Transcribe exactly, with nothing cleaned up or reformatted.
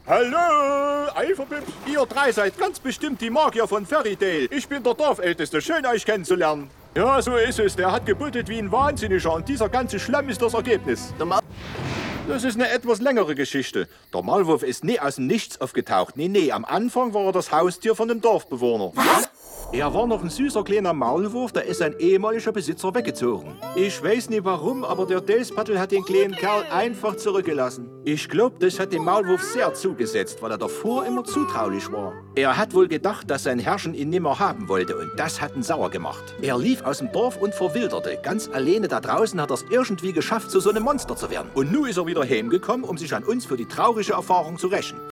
Hallo, Eiferpips. Ihr drei seid ganz bestimmt die Magier von Ferrydale. Ich bin der Dorfälteste. Schön, euch kennenzulernen. Ja, so ist es. Der hat gebuddelt wie ein Wahnsinniger und dieser ganze Schlamm ist das Ergebnis. Das ist eine etwas längere Geschichte. Der Maulwurf ist nie aus dem Nichts aufgetaucht. Nee, nee, am Anfang war er das Haustier von dem Dorfbewohner. Was? Er war noch ein süßer kleiner Maulwurf, da ist sein ehemaliger Besitzer weggezogen. Ich weiß nicht warum, aber der Delspaddel hat den kleinen Kerl einfach zurückgelassen. Ich glaube, das hat dem Maulwurf sehr zugesetzt, weil er davor immer zutraulich war. Er hat wohl gedacht, dass sein Herrchen ihn nimmer haben wollte und das hat ihn sauer gemacht. Er lief aus dem Dorf und verwilderte. Ganz alleine da draußen hat er es irgendwie geschafft, zu so einem Monster zu werden. Und nun ist er wieder heimgekommen, um sich an uns für die traurige Erfahrung zu rächen.